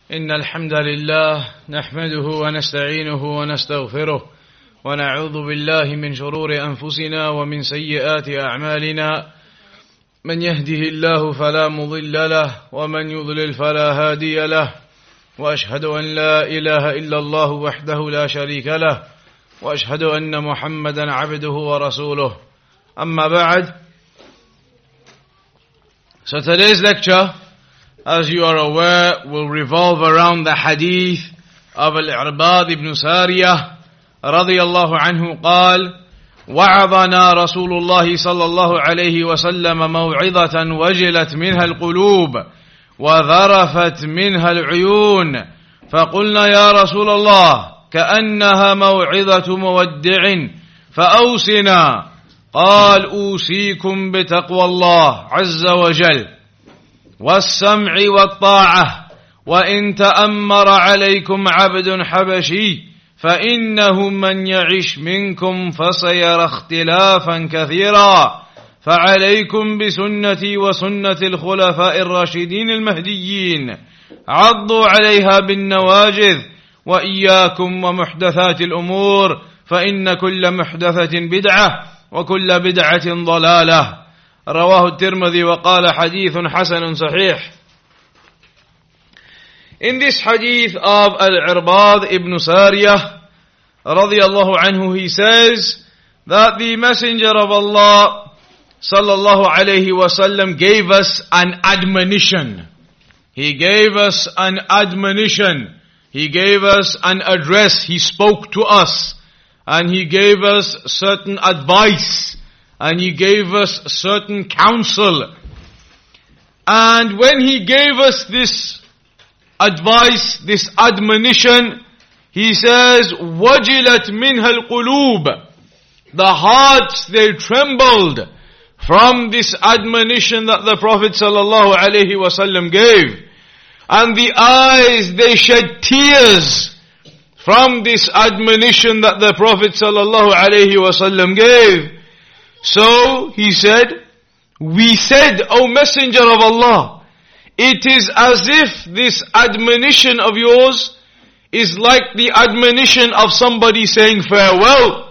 إن الحمد لله نحمده ونستعينه ونستغفره ونعوذ بالله من شرور أنفسنا ومن سيئات أعمالنا من يهده الله فلا مضل له ومن يضلل فلا هادي له وأشهد أن لا إله إلا الله وحده لا شريك له وأشهد أن محمدا عبده ورسوله أما بعد. So today's lecture, as you are aware, will revolve around the hadith of Al-Irbad ibn Sariyah radiyallahu anhu قال وعظنا رسول الله صلى الله عليه وسلم موعظة وجلت منها القلوب وذرفت منها العيون فقلنا يا رسول الله كأنها موعظة مودع فأوصنا قال أوصيكم بتقوى الله عز وجل والسمع والطاعة وإن تأمر عليكم عبد حبشي فإنه من يعش منكم فسيرى اختلافا كثيرا فعليكم بسنتي وسنة الخلفاء الراشدين المهديين عضوا عليها بالنواجذ وإياكم ومحدثات الأمور فإن كل محدثة بدعة وكل بدعة ضلالة. رواه الترمذي وقال حديث حسن صحيح. In this hadith of Al-Irbad ibn Sariyah radiyallahu anhu, he says that the Messenger of Allah sallallahu alayhi wasallam gave us an admonition. He gave us an admonition. He gave us an address. He spoke to us. And he gave us certain advice. And he gave us certain counsel. And when he gave us this advice, this admonition, he says, وَجِلَتْ مِنْهَا الْقُلُوبِ. The hearts, they trembled from this admonition that the Prophet sallallahu alaihi wasallam gave. And the eyes, they shed tears from this admonition that the Prophet sallallahu alaihi wasallam gave. So he said, we said, O Messenger of Allah, it is as if this admonition of yours is like the admonition of somebody saying farewell.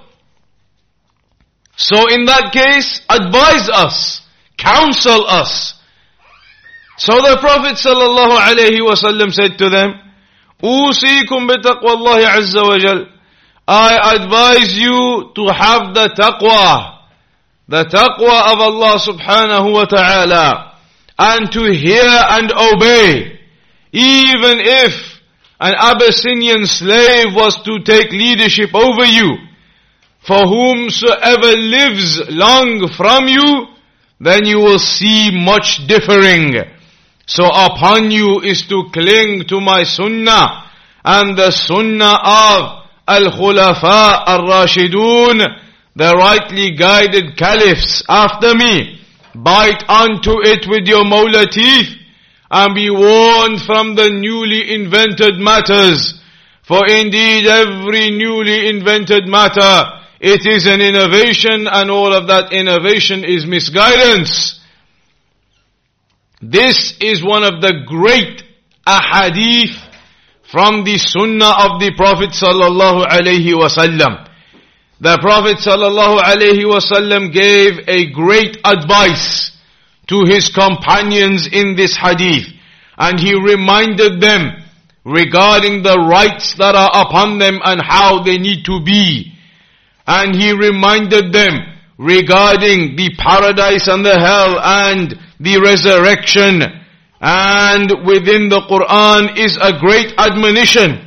So in that case, advise us, counsel us. So the Prophet sallallahu alaihi wasallam said to them, أوصيكم بتقوى الله عز وجل. I advise you to have the taqwa of Allah subhanahu wa ta'ala, and to hear and obey. Even if an Abyssinian slave was to take leadership over you, for whomsoever lives long from you, then you will see much differing. So upon you is to cling to my sunnah and the sunnah of Al-Khulafa Ar-Rashidun, the rightly guided caliphs after me. Bite onto it with your molar teeth and be warned from the newly invented matters. For indeed every newly invented matter, it is an innovation, and all of that innovation is misguidance. This is one of the great ahadith from the sunnah of the Prophet sallallahu alaihi wasallam. The Prophet sallallahu alaihi wasallam gave a great advice to his companions in this hadith, and he reminded them regarding the rights that are upon them and how they need to be. And he reminded them regarding the paradise and the hell and the resurrection. And within the Quran is a great admonition.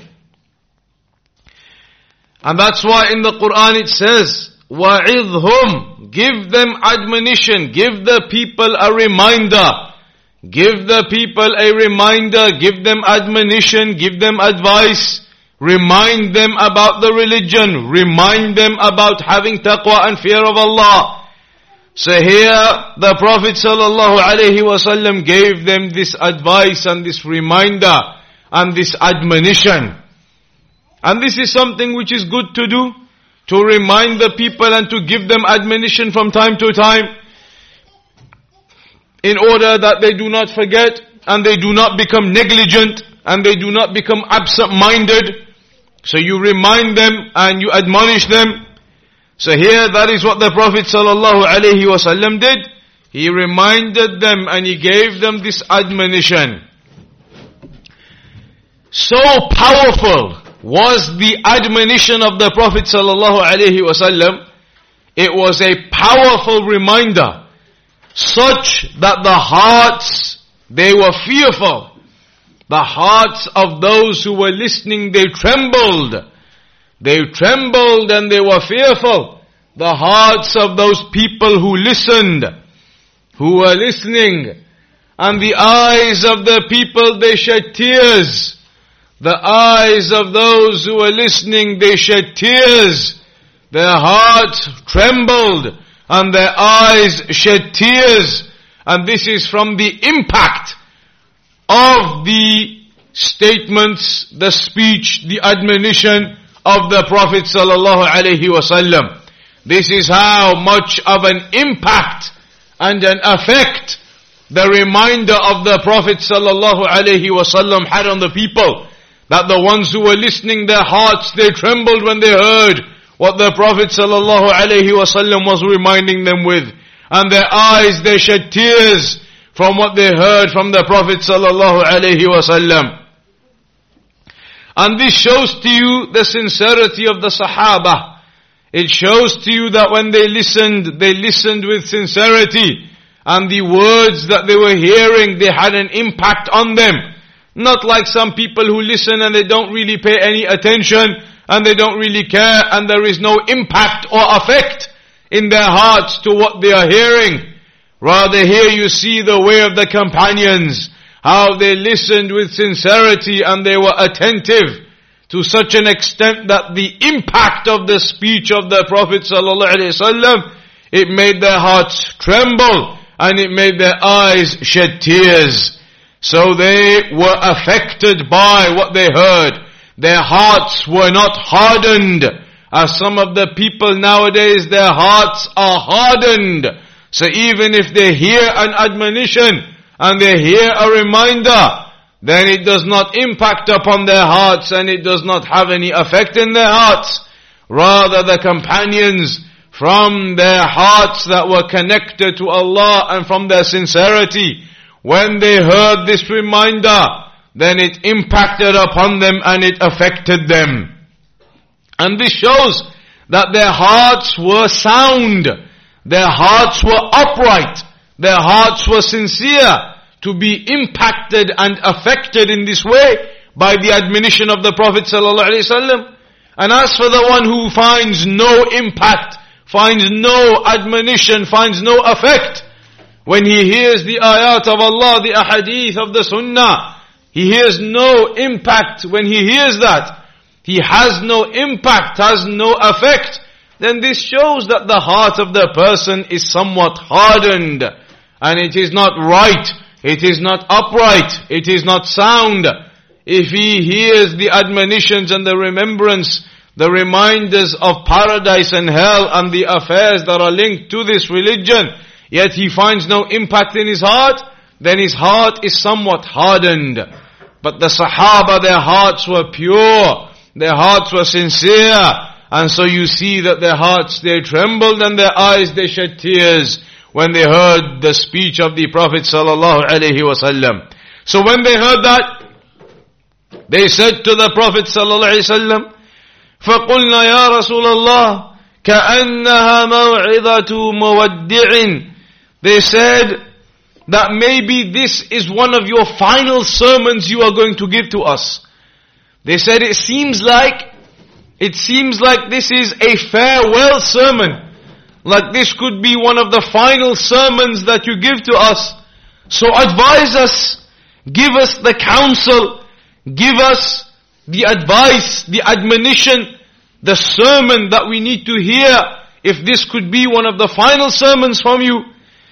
And that's why in the Quran it says, وَعِظْهُمْ. Give them admonition. Give the people a reminder. Give the people a reminder. Give them admonition. Give them advice. Remind them about the religion. Remind them about having taqwa and fear of Allah. So here the Prophet sallallahu alaihi wasallam gave them this advice and this reminder and this admonition. And this is something which is good to do, to remind the people and to give them admonition from time to time, in order that they do not forget and they do not become negligent and they do not become absent-minded. So you remind them and you admonish them. So here that is what the Prophet ﷺ did. He reminded them and he gave them this admonition. So powerful was the admonition of the Prophet ﷺ. It was a powerful reminder, such that the hearts, they were fearful. The hearts of those who were listening, they trembled. They trembled and they were fearful. The hearts of those people who listened, who were listening. And the eyes of the people, they shed tears. The eyes of those who were listening, they shed tears. Their hearts trembled and their eyes shed tears. And this is from the impact of the statements, the speech, the admonition of the Prophet ﷺ. This is how much of an impact and an effect the reminder of the Prophet ﷺ had on the people. That the ones who were listening, their hearts, they trembled when they heard what the Prophet ﷺ was reminding them with. And their eyes, they shed tears from what they heard from the Prophet ﷺ. And this shows to you the sincerity of the Sahaba. It shows to you that when they listened with sincerity. And the words that they were hearing, they had an impact on them. Not like some people who listen and they don't really pay any attention and they don't really care and there is no impact or effect in their hearts to what they are hearing. Rather here you see the way of the companions, how they listened with sincerity and they were attentive to such an extent that the impact of the speech of the Prophet ﷺ, it made their hearts tremble and it made their eyes shed tears. So they were affected by what they heard. Their hearts were not hardened. As some of the people nowadays, their hearts are hardened. So even if they hear an admonition and they hear a reminder, then it does not impact upon their hearts and it does not have any effect in their hearts. Rather the companions, from their hearts that were connected to Allah and from their sincerity, when they heard this reminder, then it impacted upon them and it affected them. And this shows that their hearts were sound, their hearts were upright, their hearts were sincere to be impacted and affected in this way by the admonition of the Prophet ﷺ. And as for the one who finds no impact, finds no admonition, finds no effect, when he hears the ayat of Allah, the ahadith of the sunnah, he hears no impact. When he hears that, he has no impact, has no effect, then this shows that the heart of the person is somewhat hardened. And it is not right, it is not upright, it is not sound. If he hears the admonitions and the remembrance, the reminders of paradise and hell and the affairs that are linked to this religion, yet he finds no impact in his heart, then his heart is somewhat hardened. But the Sahaba, their hearts were pure, their hearts were sincere, and so you see that their hearts, they trembled and their eyes, they shed tears when they heard the speech of the Prophet ﷺ. So when they heard that, they said to the Prophet ﷺ, فَقُلْنَا يَا رَسُولَ اللَّهِ كَأَنَّهَا مَوْعِظَةُ مُوَدِّعٍ. They said that maybe this is one of your final sermons you are going to give to us. They said it seems like this is a farewell sermon. Like this could be one of the final sermons that you give to us. So advise us, give us the counsel, give us the advice, the admonition, the sermon that we need to hear, if this could be one of the final sermons from you.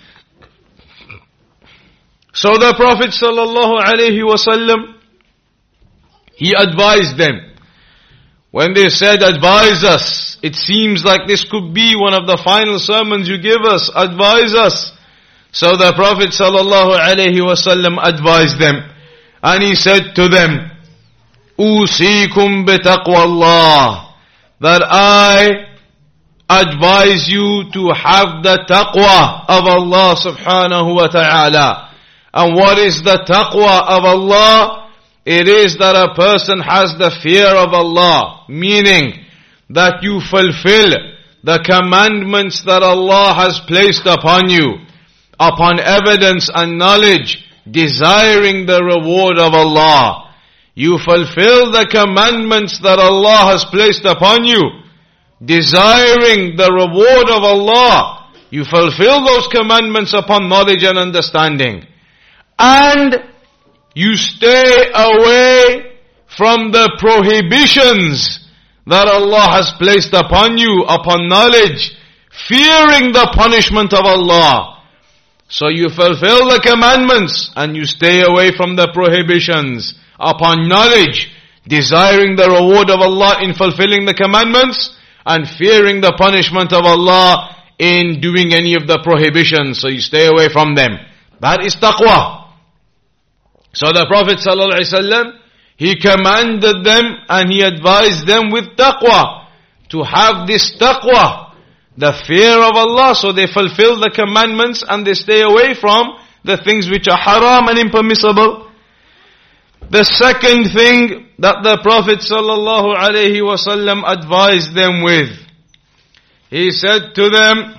So the Prophet ﷺ, he advised them. When they said, advise us, it seems like this could be one of the final sermons you give us, advise us. So the Prophet ﷺ advised them. And he said to them, أوصيكم بتقوى الله, that I advise you to have the taqwa of Allah subhanahu wa ta'ala. And what is the taqwa of Allah? It is that a person has the fear of Allah, meaning that you fulfill the commandments that Allah has placed upon you, upon evidence and knowledge, desiring the reward of Allah. You fulfill the commandments that Allah has placed upon you, desiring the reward of Allah. You fulfill those commandments upon knowledge and understanding. And you stay away from the prohibitions that Allah has placed upon you, upon knowledge, fearing the punishment of Allah. So you fulfill the commandments and you stay away from the prohibitions upon knowledge, desiring the reward of Allah in fulfilling the commandments and fearing the punishment of Allah in doing any of the prohibitions. So you stay away from them. That is taqwa. So the Prophet ﷺ, he commanded them and he advised them with taqwa, to have this taqwa, the fear of Allah. So they fulfill the commandments and they stay away from the things which are haram and impermissible. The second thing that the Prophet ﷺ advised them with, he said to them,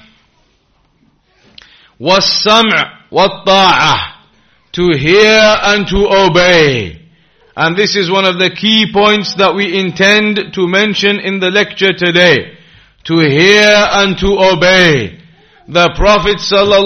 وَالسَّمْعُ وَالطَّاعَةِ, to hear and to obey. And this is one of the key points that we intend to mention in the lecture today. To hear and to obey. The Prophet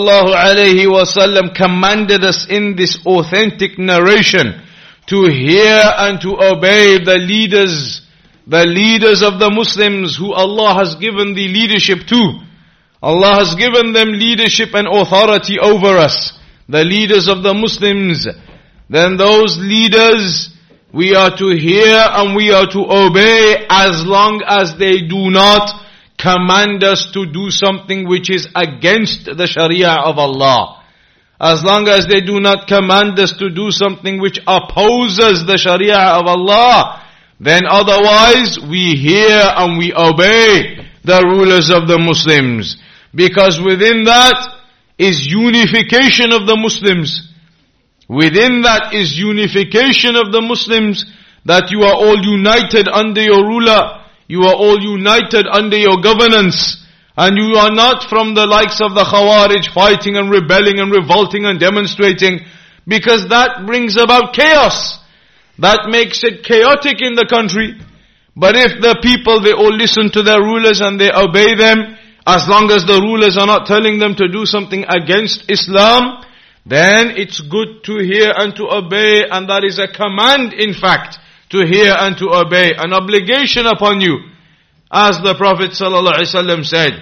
ﷺ commanded us in this authentic narration to hear and to obey the leaders of the Muslims who Allah has given the leadership to. Allah has given them leadership and authority over us, the leaders of the Muslims. Then those leaders, we are to hear and we are to obey as long as they do not command us to do something which is against the Sharia of Allah. As long as they do not command us to do something which opposes the Sharia of Allah, then otherwise we hear and we obey the rulers of the Muslims. Because within that is unification of the Muslims. Within that is unification of the Muslims, that you are all united under your ruler, you are all united under your governance. And you are not from the likes of the Khawarij fighting and rebelling and revolting and demonstrating, because that brings about chaos. That makes it chaotic in the country. But if the people, they all listen to their rulers and they obey them, as long as the rulers are not telling them to do something against Islam, then it's good to hear and to obey, and that is a command in fact, to hear and to obey, an obligation upon you. As the Prophet ﷺ said,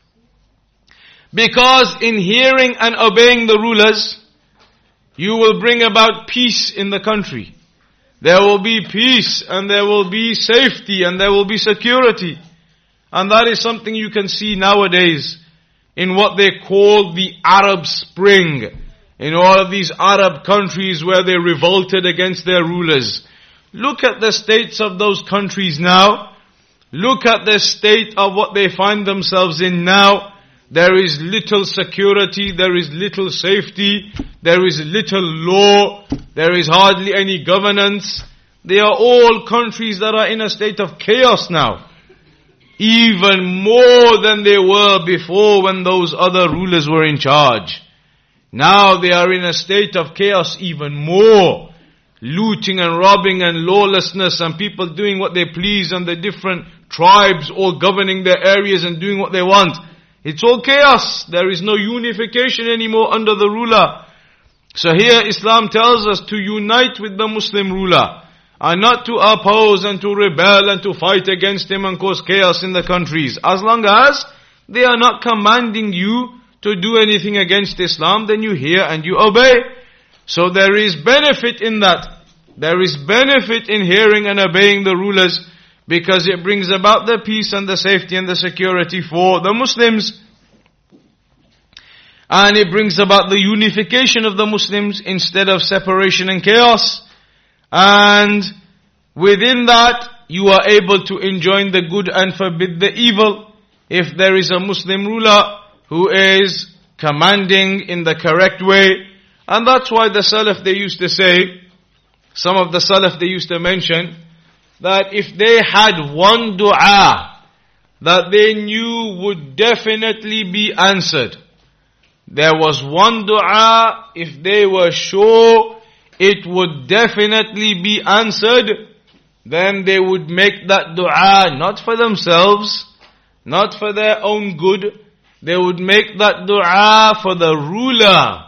because in hearing and obeying the rulers, you will bring about peace in the country. There will be peace and there will be safety and there will be security. And that is something you can see nowadays in what they call the Arab Spring. In all of these Arab countries where they revolted against their rulers. Look at the states of those countries now. Look at the state of what they find themselves in now. There is little security, there is little safety, there is little law, there is hardly any governance. They are all countries that are in a state of chaos now. Even more than they were before when those other rulers were in charge. Now they are in a state of chaos even more. Looting and robbing and lawlessness and people doing what they please and the different tribes all governing their areas and doing what they want. It's all chaos. There is no unification anymore under the ruler. So here Islam tells us to unite with the Muslim ruler and not to oppose and to rebel and to fight against him and cause chaos in the countries. As long as they are not commanding you to do anything against Islam, then you hear and you obey. So there is benefit in that. There is benefit in hearing and obeying the rulers, because it brings about the peace and the safety and the security for the Muslims. And it brings about the unification of the Muslims instead of separation and chaos. And within that, you are able to enjoin the good and forbid the evil. If there is a Muslim ruler who is commanding in the correct way. And that's why the Salaf, they used to say, some of the Salaf, they used to mention, that if they had one dua that they knew would definitely be answered, there was one dua, if they were sure it would definitely be answered, then they would make that dua not for themselves, not for their own good. They would make that dua for the ruler.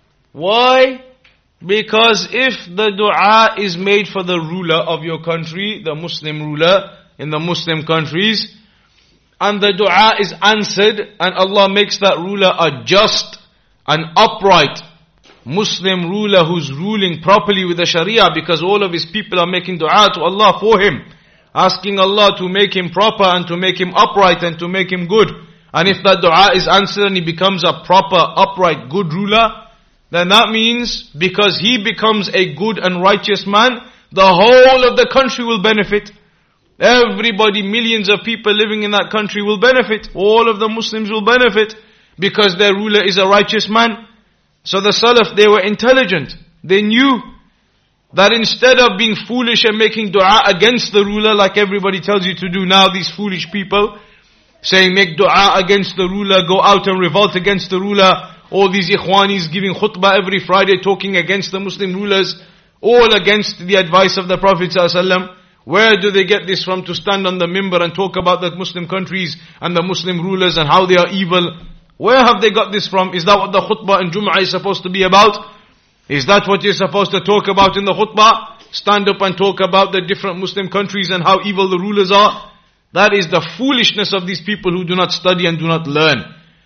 Why? Because if the dua is made for the ruler of your country, the Muslim ruler in the Muslim countries, and the dua is answered, and Allah makes that ruler a just, an upright Muslim ruler who's ruling properly with the Sharia, because all of his people are making dua to Allah for him, asking Allah to make him proper and to make him upright and to make him good. And if that dua is answered and he becomes a proper, upright, good ruler, then that means because he becomes a good and righteous man, the whole of the country will benefit. Everybody, millions of people living in that country will benefit. All of the Muslims will benefit because their ruler is a righteous man. So the Salaf, they were intelligent. They knew that instead of being foolish and making dua against the ruler like everybody tells you to do now, these foolish people, saying make dua against the ruler, go out and revolt against the ruler. All these ikhwanis giving khutbah every Friday talking against the Muslim rulers, all against the advice of the Prophet ﷺ. Where do they get this from to stand on the mimbar and talk about the Muslim countries and the Muslim rulers and how they are evil? Where have they got this from? Is that what the khutbah in Jum'ah is supposed to be about? Is that what you're supposed to talk about in the khutbah? Stand up and talk about the different Muslim countries and how evil the rulers are? That is the foolishness of these people who do not study and do not learn.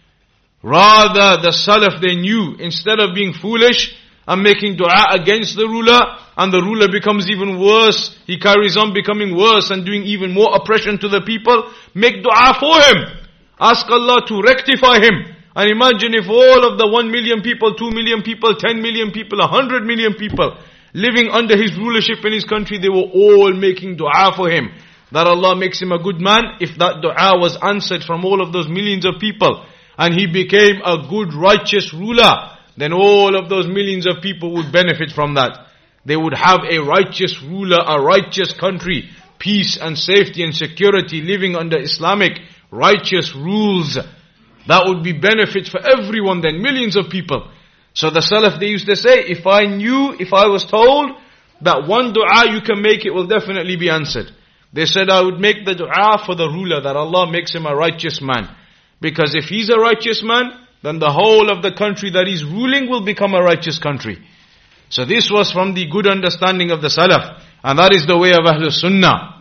Rather, the Salaf, they knew, instead of being foolish and making dua against the ruler, and the ruler becomes even worse, he carries on becoming worse and doing even more oppression to the people, make dua for him. Ask Allah to rectify him. And imagine if all of the 1 million people, 2 million people, 10 million people, 100 million people living under his rulership in his country, they were all making dua for him, that Allah makes him a good man. If that dua was answered from all of those millions of people, and he became a good, righteous ruler, then all of those millions of people would benefit from that. They would have a righteous ruler, a righteous country, peace and safety and security, living under Islamic righteous rules. That would be benefit for everyone then, millions of people. So the Salaf, they used to say, if I was told that one dua you can make, it will definitely be answered. They said, I would make the dua for the ruler, that Allah makes him a righteous man. Because if he's a righteous man, then the whole of the country that he's ruling will become a righteous country. So this was from the good understanding of the Salaf. And that is the way of Ahlul Sunnah.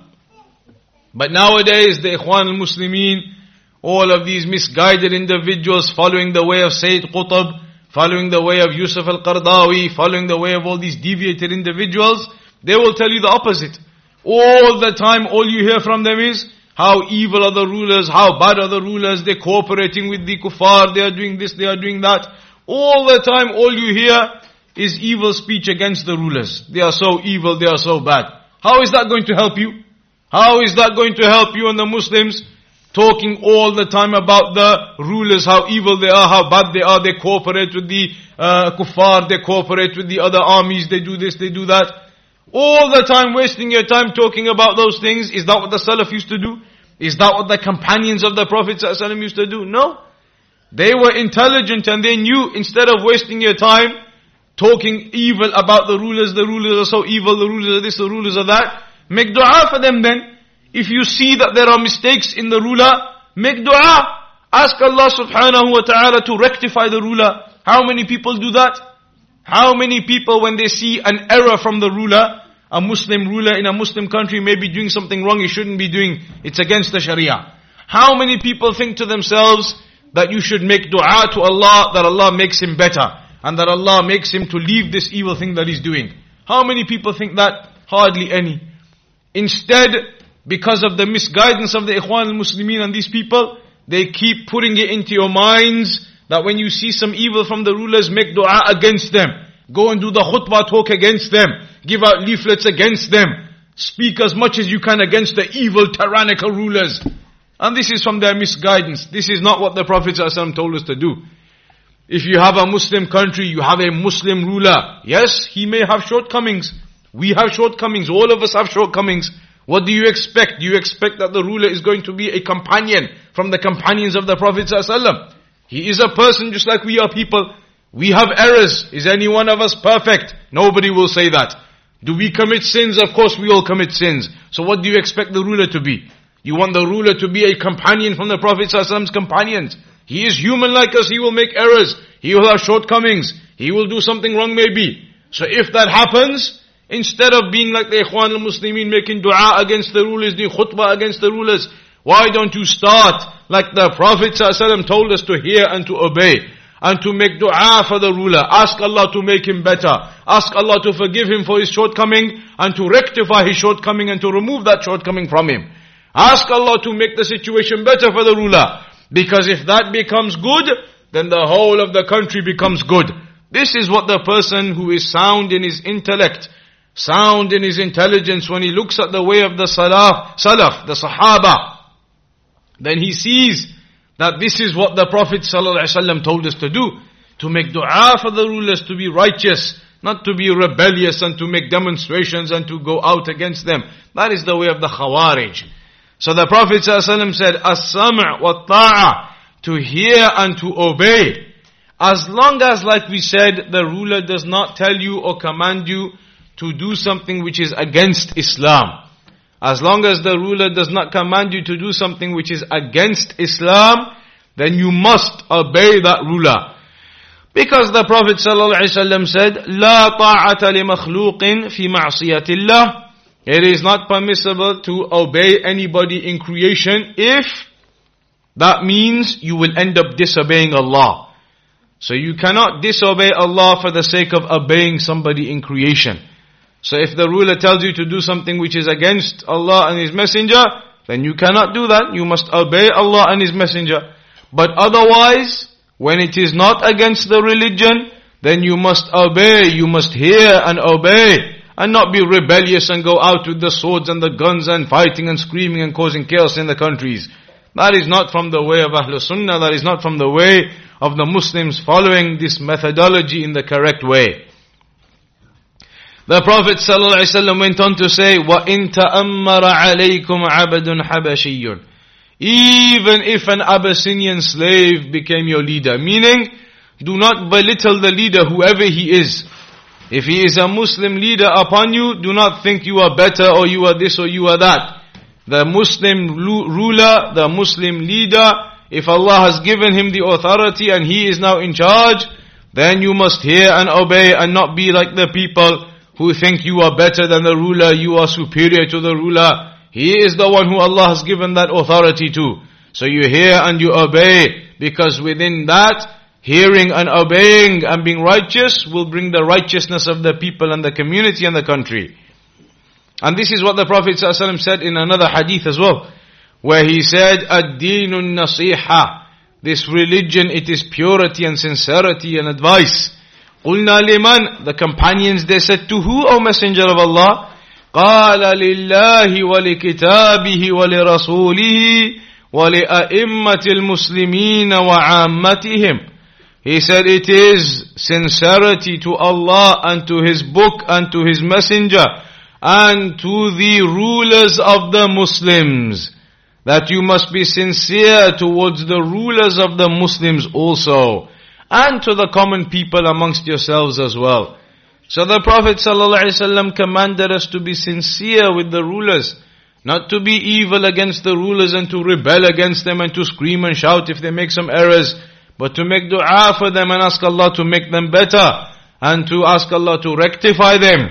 But nowadays, the Ikhwan al-Muslimin, all of these misguided individuals following the way of Sayyid Qutb, following the way of Yusuf al-Qardawi, following the way of all these deviated individuals, they will tell you the opposite. All the time, all you hear from them is, how evil are the rulers, how bad are the rulers, they're cooperating with the kuffar, they are doing this, they are doing that. All the time, all you hear is evil speech against the rulers. They are so evil, they are so bad. How is that going to help you? How is that going to help you and the Muslims? Talking all the time about the rulers, how evil they are, how bad they are, they cooperate with the kuffar, they cooperate with the other armies, they do this, they do that. All the time wasting your time talking about those things. Is that what the Salaf used to do? Is that what the companions of the Prophet ﷺ used to do? No. They were intelligent and they knew, instead of wasting your time talking evil about the rulers are so evil, the rulers are this, the rulers are that, make dua for them then. If you see that there are mistakes in the ruler, make dua. Ask Allah subhanahu wa ta'ala to rectify the ruler. How many people do that? How many people, when they see an error from the ruler, a Muslim ruler in a Muslim country may be doing something wrong he shouldn't be doing, it's against the Sharia. How many people think to themselves that you should make dua to Allah, that Allah makes him better, and that Allah makes him to leave this evil thing that he's doing? How many people think that? Hardly any. Instead, because of the misguidance of the Ikhwan al-Muslimin and these people, they keep putting it into your minds that when you see some evil from the rulers, make dua against them. Go and do the khutbah talk against them. give out leaflets against them. Speak as much as you can against the evil, tyrannical rulers. And this is from their misguidance. This is not what the Prophet ﷺ told us to do. If you have a Muslim country, you have a Muslim ruler. Yes, he may have shortcomings. We have shortcomings. All of us have shortcomings. What do you expect? Do you expect that the ruler is going to be a companion from the companions of the Prophet ﷺ? He is a person just like we are people. We have errors. Is any one of us perfect? Nobody will say that. Do we commit sins? Of course we all commit sins. So what do you expect the ruler to be? You want the ruler to be a companion from the Prophet ﷺ's companions. He is human like us. He will make errors. He will have shortcomings. He will do something wrong maybe. So if that happens, instead of being like the Ikhwan al-Muslimin making dua against the rulers, doing khutbah against the rulers, why don't you start like the Prophet ﷺ told us to hear and to obey? And to make dua for the ruler. Ask Allah to make him better. Ask Allah to forgive him for his shortcoming and to rectify his shortcoming and to remove that shortcoming from him. Ask Allah to make the situation better for the ruler. Because if that becomes good, then the whole of the country becomes good. This is what the person who is sound in his intellect, sound in his intelligence, when he looks at the way of the Salaf, the Sahaba, then he sees that this is what the Prophet ﷺ told us to do. To make dua for the rulers to be righteous, not to be rebellious and to make demonstrations and to go out against them. That is the way of the Khawarij. So the Prophet ﷺ said, As-sam' wa ta'a, to hear and to obey. As long as, like we said, the ruler does not tell you or command you to do something which is against Islam. As long as the ruler does not command you to do something which is against Islam, then you must obey that ruler. Because the Prophet ﷺ said, لا طاعة لمخلوق في معصية الله. It is not permissible to obey anybody in creation if that means you will end up disobeying Allah. So you cannot disobey Allah for the sake of obeying somebody in creation. So if the ruler tells you to do something which is against Allah and His Messenger, then you cannot do that. You must obey Allah and His Messenger. But otherwise, when it is not against the religion, then you must obey, you must hear and obey, and not be rebellious and go out with the swords and the guns and fighting and screaming and causing chaos in the countries. That is not from the way of Ahlul Sunnah, that is not from the way of the Muslims following this methodology in the correct way. The Prophet ﷺ went on to say, وَإِن تَأَمَّرَ عَلَيْكُمْ عَبَدٌ حَبَشِيٌّ. Even if an Abyssinian slave became your leader. Meaning, do not belittle the leader, whoever he is. If he is a Muslim leader upon you, do not think you are better or you are this or you are that. The Muslim ruler, the Muslim leader, if Allah has given him the authority and he is now in charge, then you must hear and obey and not be like the people who think you are better than the ruler, you are superior to the ruler. He is the one who Allah has given that authority to. So you hear and you obey, because within that, hearing and obeying and being righteous will bring the righteousness of the people and the community and the country. And this is what the Prophet ﷺ said in another hadith as well, where he said, Ad-deenun nasiha. This religion, it is purity and sincerity and advice. قُلْنَا لِمَنْ. The companions, they said, to who, O Messenger of Allah? قَالَ لِلَّهِ وَلِكِتَابِهِ وَلِرَسُولِهِ وَلِأَئِمَّةِ الْمُسْلِمِينَ وَعَامَّتِهِمْ. He said it is sincerity to Allah and to His book and to His messenger and to the rulers of the Muslims. That you must be sincere towards the rulers of the Muslims also. And to the common people amongst yourselves as well. So the Prophet ﷺ commanded us to be sincere with the rulers. Not to be evil against the rulers and to rebel against them and to scream and shout if they make some errors. But to make dua for them and ask Allah to make them better. And to ask Allah to rectify them.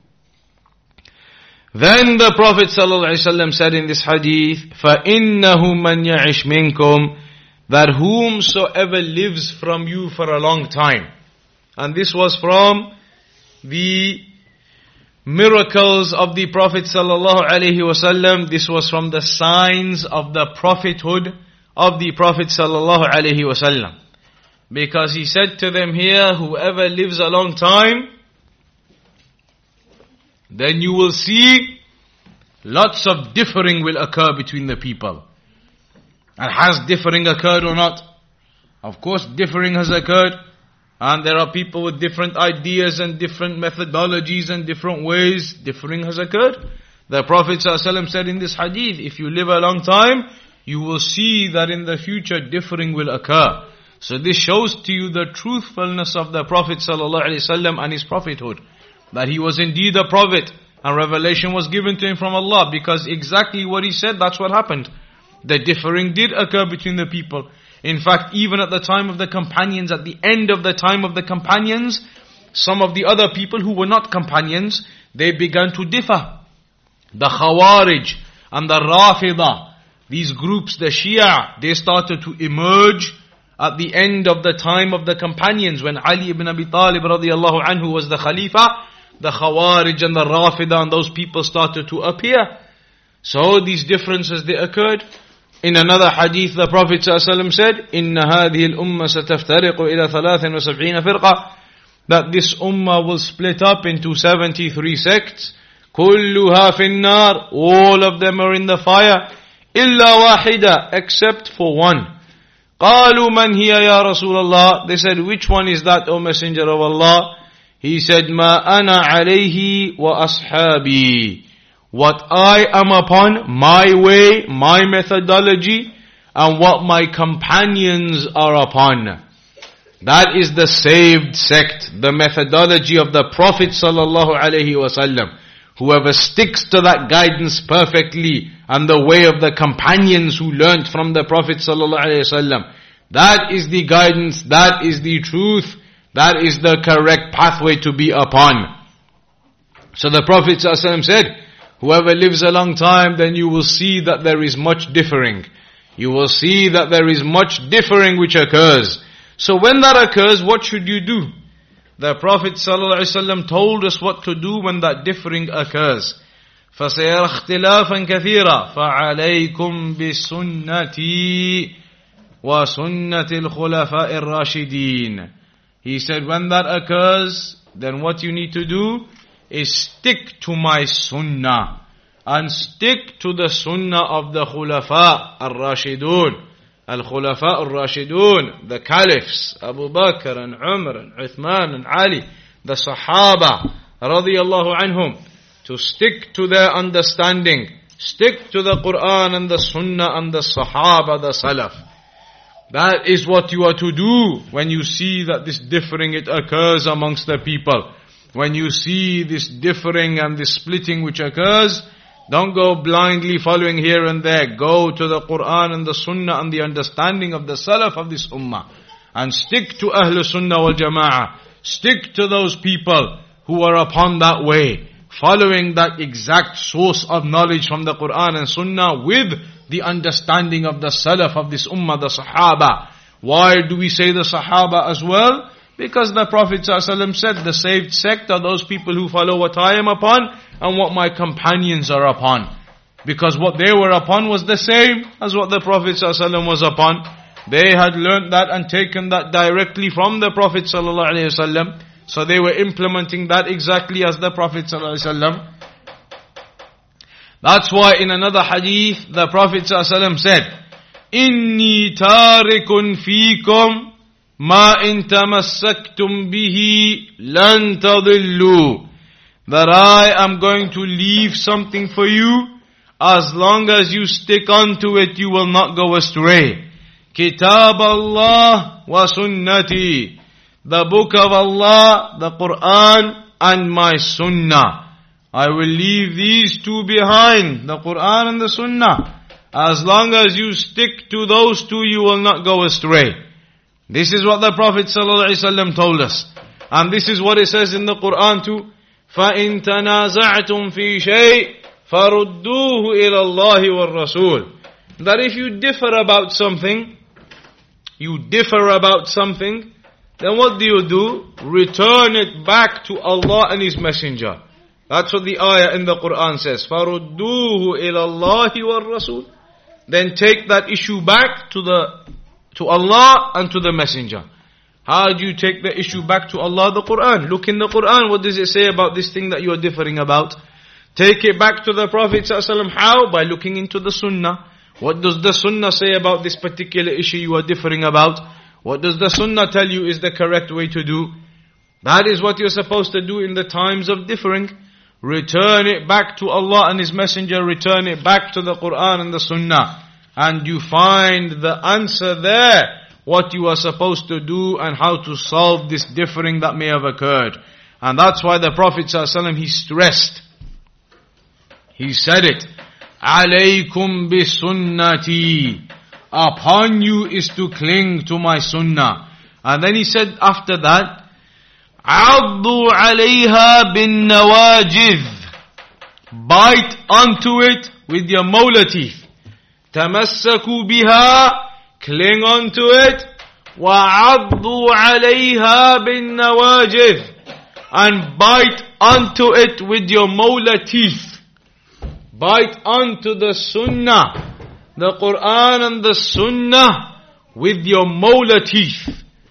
Then the Prophet ﷺ said in this hadith, فَإِنَّهُ مَنْ يَعِشْ مِنْكُمْ, that whomsoever lives from you for a long time. And this was from the miracles of the Prophet ﷺ. This was from the signs of the prophethood of the Prophet ﷺ. Because he said to them here, whoever lives a long time, then you will see lots of differing will occur between the people. And has differing occurred or not? Of course differing has occurred. And there are people with different ideas and different methodologies and different ways. Differing has occurred. The Prophet ﷺ said in this hadith, if you live a long time, you will see that in the future differing will occur. So this shows to you the truthfulness of the Prophet ﷺ and his prophethood. That he was indeed a prophet and revelation was given to him from Allah, because exactly what he said, that's what happened. The differing did occur between the people. In fact, even at the time of the companions, at the end of the time of the companions, some of the other people who were not companions, they began to differ. The Khawarij and the Rafidah, these groups, the Shia, they started to emerge at the end of the time of the companions, when Ali ibn Abi Talib radiallahu anhu was the Khalifa. The Khawarij and the Rafidah and those people started to appear. So these differences, they occurred. In another hadith, the Prophet ﷺ said, إِنَّ هَذِهِ الْأُمَّةَ سَتَفْتَرِقُ إِلَى 73 فِرْقَةً, that this ummah will split up into 73 sects. كُلُّهَا فِي النَّارِ, all of them are in the fire. إِلَّا وَاحِدًا, except for one. قَالُوا مَنْ هِيَ يَا رَسُولَ اللَّهِ, they said, which one is that, O Messenger of Allah? He said, مَا أَنَا عَلَيْهِ وَأَصْحَابِي, what I am upon, my way, my methodology, and what my companions are upon. That is the saved sect, the methodology of the Prophet sallallahu alaihi wasallam. Whoever sticks to that guidance perfectly, and the way of the companions who learnt from the Prophet sallallahu alaihi wasallam, that is the guidance, that is the truth, that is the correct pathway to be upon. So the Prophet sallallahu alaihi wasallam said, whoever lives a long time, then you will see that there is much differing. You will see that there is much differing which occurs. So when that occurs, what should you do? The Prophet ﷺ told us what to do when that differing occurs. فَسَيَرَ اخْتِلَافًا كَثِيرًا فَعَلَيْكُمْ بِسُنَّتِي وَسُنَّةِ الْخُلَفَاءِ الرَّاشِدِينَ. He said, when that occurs, then what you need to do is stick to my sunnah, and stick to the sunnah of the khulafa ar-rashidun. Al-khulafa ar-rashidun, the caliphs, Abu Bakr and Umar and Uthman and Ali, the sahaba radiyallahu anhum, to stick to their understanding, stick to the Quran and the sunnah and the sahaba, the salaf. That is what you are to do when you see that this differing, it occurs amongst the people. When you see this differing and this splitting which occurs, don't go blindly following here and there. Go to the Quran and the Sunnah and the understanding of the Salaf of this Ummah. And stick to Ahlul Sunnah wal Jama'ah. Stick to those people who are upon that way, following that exact source of knowledge from the Quran and Sunnah with the understanding of the Salaf of this Ummah, the Sahaba. Why do we say the Sahaba as well? Because the Prophet ﷺ said, the saved sect are those people who follow what I am upon and what my companions are upon. Because what they were upon was the same as what the Prophet ﷺ was upon. They had learnt that and taken that directly from the Prophet ﷺ. So they were implementing that exactly as the Prophet ﷺ. That's why in another hadith, the Prophet ﷺ said, إِنِّي تَارِكٌ فِيكُمْ مَا إِن تَمَسَّكْتُمْ بِهِ لَن تَضِلُّوا, that I am going to leave something for you. As long as you stick on to it, you will not go astray. Kitab Allah wa sunnati, the book of Allah, the Quran and my sunnah. I will leave these two behind, the Quran and the sunnah. As long as you stick to those two, you will not go astray. This is what the Prophet ﷺ told us. And this is what it says in the Quran too. فَإِن تَنَازَعْتُمْ فِي شَيْءٍ فَرُدُّوهُ إِلَى اللَّهِ وَالرَّسُولِ. That if you differ about something, then what do? Return it back to Allah and His Messenger. That's what the ayah in the Quran says. فَرُدُّوهُ إِلَى اللَّهِ وَالرَّسُولِ. Then take that issue back to Allah and to the Messenger. How do you take the issue back to Allah? The Quran. Look in the Quran. What does it say about this thing that you are differing about? Take it back to the Prophet ﷺ. How? By looking into the Sunnah. What does the Sunnah say about this particular issue you are differing about? What does the Sunnah tell you is the correct way to do? That is what you're supposed to do in the times of differing. Return it back to Allah and His Messenger. Return it back to the Quran and the Sunnah. And you find the answer there. What you are supposed to do and how to solve this differing that may have occurred. And that's why the Prophet ﷺ, he stressed. He said it. Alaykum bi sunnati. Upon you is to cling to my sunnah. And then he said after that, عضوا عليها بالنواجذ. Bite onto it with your molar teeth. تمسكوا بها. Cling onto it. وعضوا عليها بالنواجذ. And bite onto it with your molar teeth. Bite onto the sunnah, the Quran and the sunnah with your molar teeth.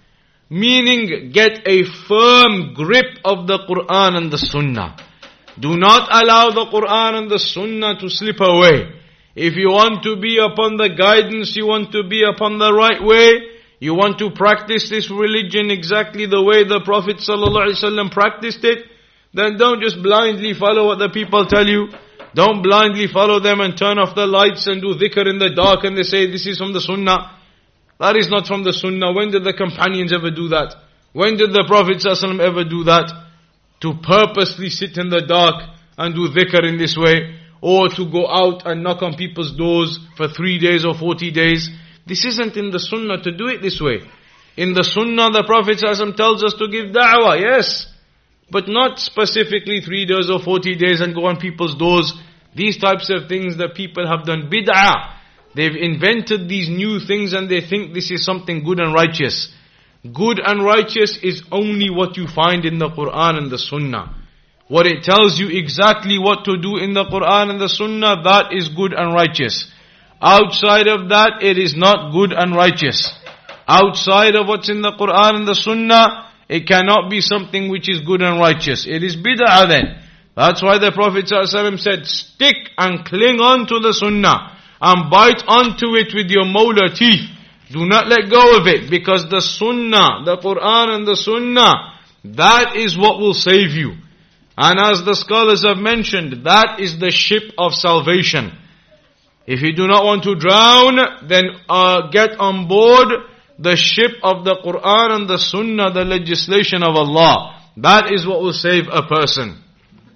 Meaning, get a firm grip of the Quran and the Sunnah. Do not allow the Quran and the Sunnah to slip away. If you want to be upon the guidance, you want to be upon the right way, you want to practice this religion exactly the way the Prophet ﷺ practiced it, then don't just blindly follow what the people tell you. Don't blindly follow them and turn off the lights and do dhikr in the dark and they say this is from the Sunnah. That is not from the Sunnah. When did the companions ever do that? When did the Prophet ﷺ ever do that? To purposely sit in the dark and do dhikr in this way, or to go out and knock on people's doors for 3 days or 40 days. This isn't in the Sunnah to do it this way. In the Sunnah, the Prophet ﷺ tells us to give da'wah, yes, but not specifically 3 days or 40 days and go on people's doors. These types of things that people have done bid'ah. They've invented these new things and they think this is something good and righteous. Good and righteous is only what you find in the Quran and the Sunnah. What it tells you exactly what to do in the Quran and the Sunnah, that is good and righteous. Outside of that, it is not good and righteous. Outside of what's in the Quran and the Sunnah, it cannot be something which is good and righteous. It is bid'ah then. That's why the Prophet ﷺ said, stick and cling on to the Sunnah. And bite onto it with your molar teeth. Do not let go of it, because the Sunnah, the Quran and the Sunnah, that is what will save you. And as the scholars have mentioned, that is the ship of salvation. If you do not want to drown, then get on board the ship of the Quran and the Sunnah, the legislation of Allah. That is what will save a person.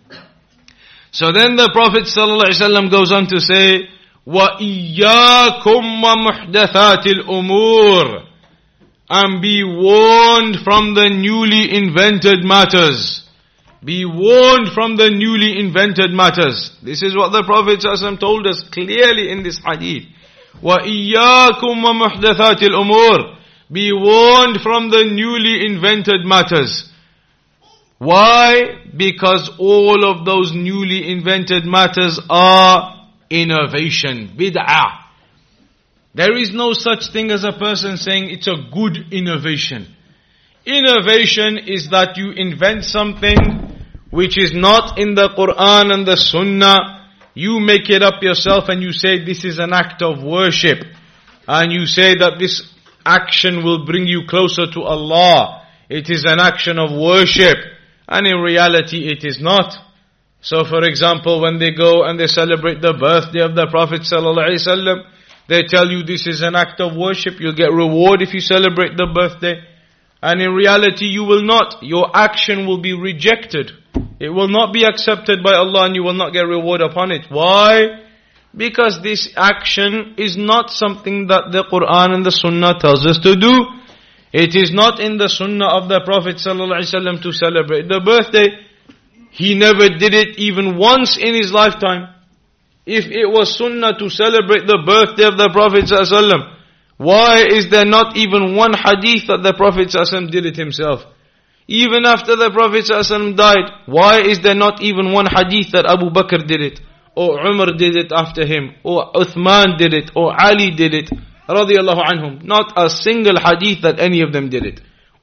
So then the Prophet ﷺ goes on to say, وَإِيَّاكُمْ وَمُحْدَثَاتِ الْأُمُورِ. And be warned from the newly invented matters. Be warned from the newly invented matters. This is what the Prophet ﷺ told us clearly in this hadith. وَإِيَّاكُمْ وَمُحْدَثَاتِ الْأُمُورِ. Be warned from the newly invented matters. Why? Because all of those newly invented matters are innovation, bid'ah. There is no such thing as a person saying it's a good innovation. Innovation is that you invent something which is not in the Quran and the Sunnah. You make it up yourself and you say this is an act of worship. And you say that this action will bring you closer to Allah. It is an action of worship. And in reality it is not. So for example, when they go and they celebrate the birthday of the Prophet ﷺ, they tell you this is an act of worship, you'll get reward if you celebrate the birthday. And in reality you will not. Your action will be rejected. It will not be accepted by Allah and you will not get reward upon it. Why? Because this action is not something that the Quran and the Sunnah tells us to do. It is not in the Sunnah of the Prophet ﷺ to celebrate the birthday. He never did it even once in his lifetime. If it was Sunnah to celebrate the birthday of the Prophet ﷺ, why is there not even one hadith that the Prophet ﷺ did it himself? Even after the Prophet ﷺ died, why is there not even one hadith that Abu Bakr did it? Or Umar did it after him? Or Uthman did it? Or Ali did it? Radiallahu anhum. Not a single hadith that any of them did it.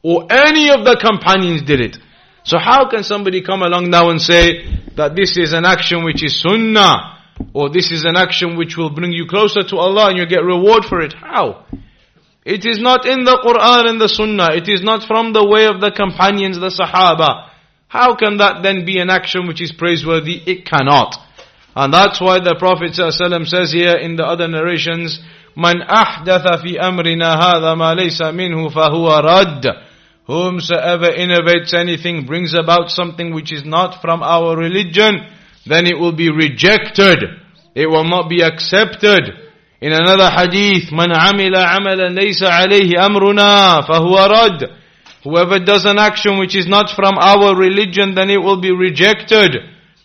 or any of the companions did it. So how can somebody come along now and say that this is an action which is sunnah, or this is an action which will bring you closer to Allah and you get reward for it? How? It is not in the Quran and the sunnah. It is not from the way of the companions, the Sahaba. How can that then be an action which is praiseworthy? It cannot. And that's why the Prophet ﷺ says here in the other narrations, Man ahdatha fi amrina hadha ma laysa minhu fahuwa radd. Whomsoever innovates anything, brings about something which is not from our religion, then it will be rejected. It will not be accepted. In another hadith, Man amila amalan laysa alayhi amruna fahuwa radd. Whoever does an action which is not from our religion, then it will be rejected.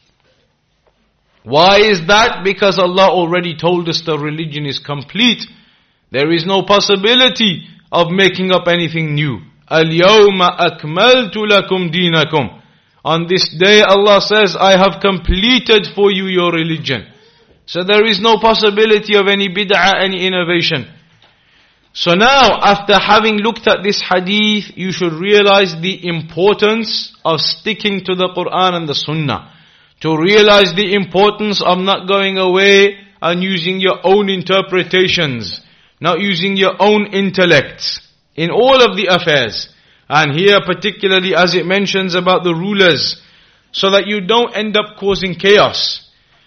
Why is that? Because Allah already told us the religion is complete. There is no possibility of making up anything new. Al-yawma akmaltu lakum dinakum. On this day Allah says, I have completed for you your religion. So there is no possibility of any bid'ah, any innovation. So now, after having looked at this hadith, you should realize the importance of sticking to the Quran and the Sunnah. To realize the importance of not going away and using your own interpretations, not using your own intellects in all of the affairs. And here particularly as it mentions about the rulers, so that you don't end up causing chaos.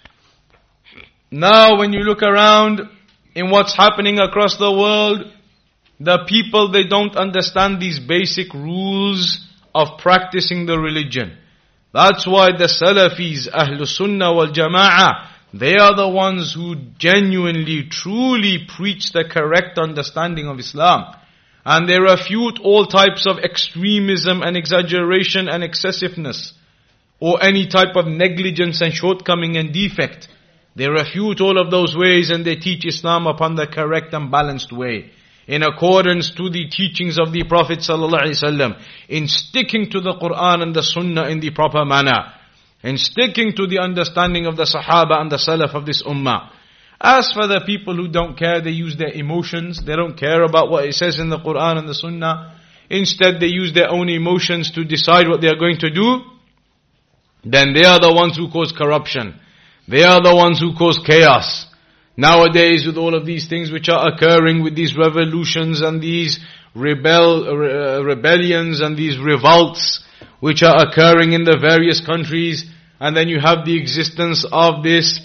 Now when you look around in what's happening across the world, the people, they don't understand these basic rules of practicing the religion. That's why the Salafis, Ahlus Sunnah wal Jama'ah, they are the ones who genuinely, truly preach the correct understanding of Islam. And they refute all types of extremism and exaggeration and excessiveness, or any type of negligence and shortcoming and defect. They refute all of those ways and they teach Islam upon the correct and balanced way, in accordance to the teachings of the Prophet ﷺ, in sticking to the Quran and the Sunnah in the proper manner, in sticking to the understanding of the Sahaba and the Salaf of this Ummah. As for the people who don't care, they use their emotions, they don't care about what it says in the Quran and the Sunnah. Instead they use their own emotions to decide what they are going to do. Then they are the ones who cause corruption. They are the ones who cause chaos. Nowadays, with all of these things which are occurring, with these revolutions and these rebellions and these revolts which are occurring in the various countries, and then you have the existence of this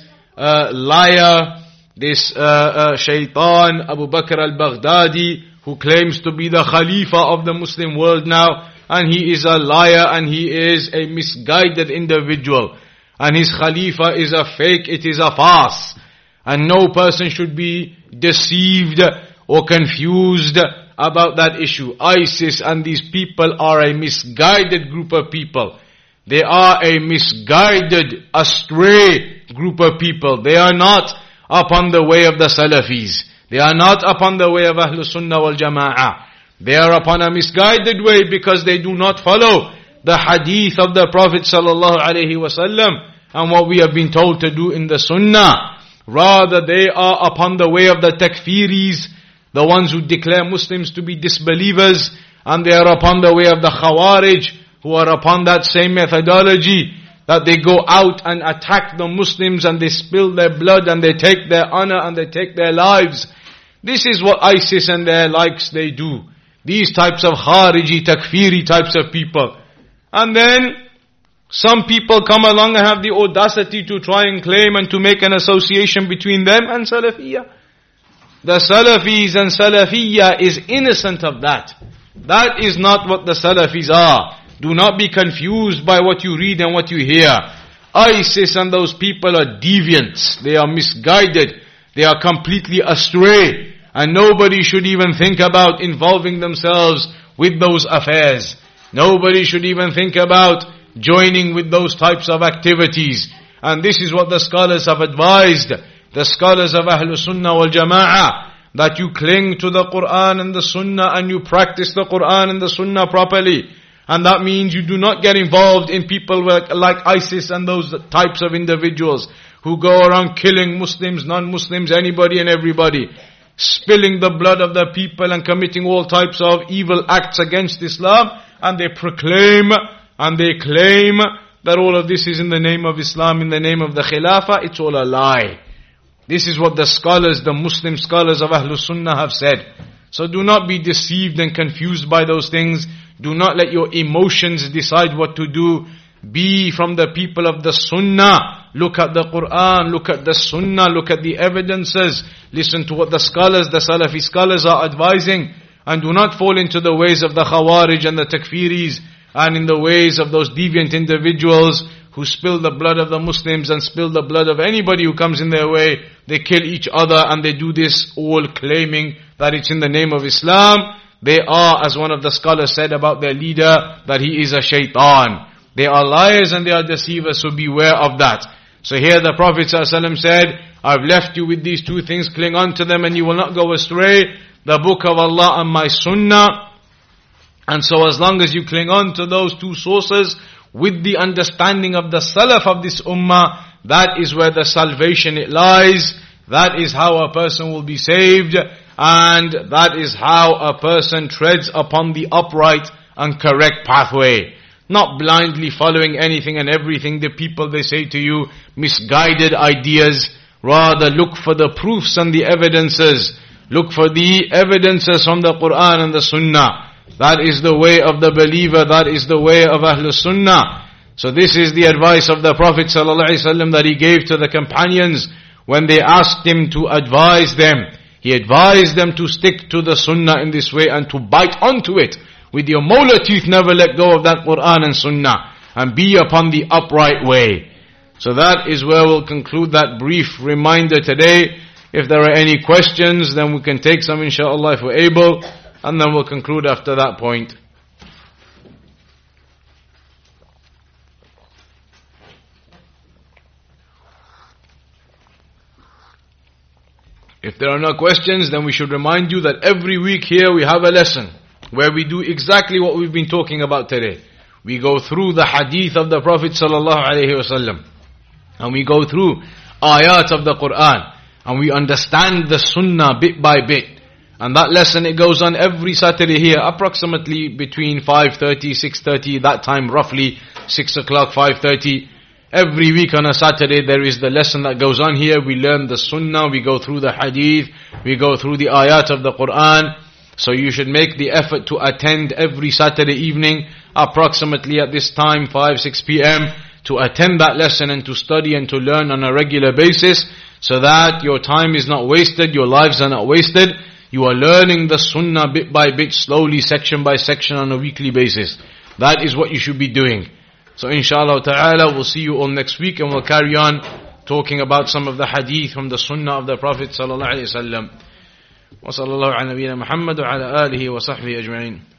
liar, this shaitan, Abu Bakr al-Baghdadi, who claims to be the Khalifa of the Muslim world now, and he is a liar and he is a misguided individual, and his Khalifa is a fake, it is a farce. And no person should be deceived or confused about that issue. ISIS and these people are a misguided group of people. They are a misguided, astray group of people. They are not upon the way of the Salafis. They are not upon the way of Ahlus Sunnah wal Jama'ah. They are upon a misguided way because they do not follow the hadith of the Prophet sallallahu alaihi wasallam and what we have been told to do in the Sunnah. Rather, they are upon the way of the takfiris, the ones who declare Muslims to be disbelievers, and they are upon the way of the Khawarij, who are upon that same methodology, that they go out and attack the Muslims and they spill their blood and they take their honor and they take their lives. This is what ISIS and their likes they do. These types of Khariji, takfiri types of people. And then some people come along and have the audacity to try and claim and to make an association between them and Salafiyah. The Salafis and Salafiyah is innocent of that. That is not what the Salafis are. Do not be confused by what you read and what you hear. ISIS and those people are deviants. They are misguided. They are completely astray. And nobody should even think about involving themselves with those affairs. Nobody should even think about joining with those types of activities. And this is what the scholars have advised, the scholars of Ahlus Sunnah wal Jama'ah, that you cling to the Quran and the Sunnah and you practice the Quran and the Sunnah properly. And that means you do not get involved in people like ISIS and those types of individuals who go around killing Muslims, non-Muslims, anybody and everybody. spilling the blood of the people and committing all types of evil acts against Islam, and they proclaim and they claim that all of this is in the name of Islam, in the name of the Khilafah. It's all a lie. This is what the scholars, the Muslim scholars of Ahlul Sunnah have said. So do not be deceived and confused by those things. Do not let your emotions decide what to do. Be from the people of the Sunnah. Look at the Quran, look at the Sunnah, look at the evidences. Listen to what the scholars, the Salafi scholars are advising. And do not fall into the ways of the Khawarij and the Takfiris, and in the ways of those deviant individuals who spill the blood of the Muslims and spill the blood of anybody who comes in their way. They kill each other, and they do this all claiming that it's in the name of Islam. They are, as one of the scholars said about their leader, that he is a shaitan. They are liars and they are deceivers, so beware of that. So here the Prophet ﷺ said, I've left you with these two things, cling on to them and you will not go astray. The book of Allah and my sunnah. And so as long as you cling on to those two sources, with the understanding of the salaf of this ummah, that is where the salvation it lies. That is how a person will be saved, and that is how a person treads upon the upright and correct pathway. Not blindly following anything and everything the people they say to you, misguided ideas. Rather look for the proofs and the evidences. Look for the evidences from the Quran and the Sunnah. That is the way of the believer, that is the way of Ahlul Sunnah. So this is the advice of the Prophet ﷺ that he gave to the companions when they asked him to advise them. He advised them to stick to the Sunnah in this way and to bite onto it. With your molar teeth, never let go of that Quran and Sunnah, and be upon the upright way. So that is where we'll conclude that brief reminder today. If there are any questions, then we can take some inshallah if we're able, and then we'll conclude after that point. If there are no questions, then we should remind you that every week here we have a lesson where we do exactly what we've been talking about today. We go through the hadith of the Prophet ﷺ, and we go through ayat of the Quran, and we understand the Sunnah bit by bit. And that lesson, it goes on every Saturday here, approximately between 5:30, 6:30, that time roughly 6 o'clock, 5:30. Every week on a Saturday there is the lesson that goes on here. We learn the Sunnah, we go through the hadith, we go through the ayat of the Quran. So you should make the effort to attend every Saturday evening, approximately at this time, 5, 6 p.m., to attend that lesson and to study and to learn on a regular basis, so that your time is not wasted, your lives are not wasted. You are learning the Sunnah bit by bit, slowly, section by section on a weekly basis. That is what you should be doing. So inshallah ta'ala, we'll see you all next week, and we'll carry on talking about some of the hadith from the Sunnah of the Prophet sallallahu alaihi wasallam. وصلى الله على نبينا محمد وعلى آله وصحبه أجمعين.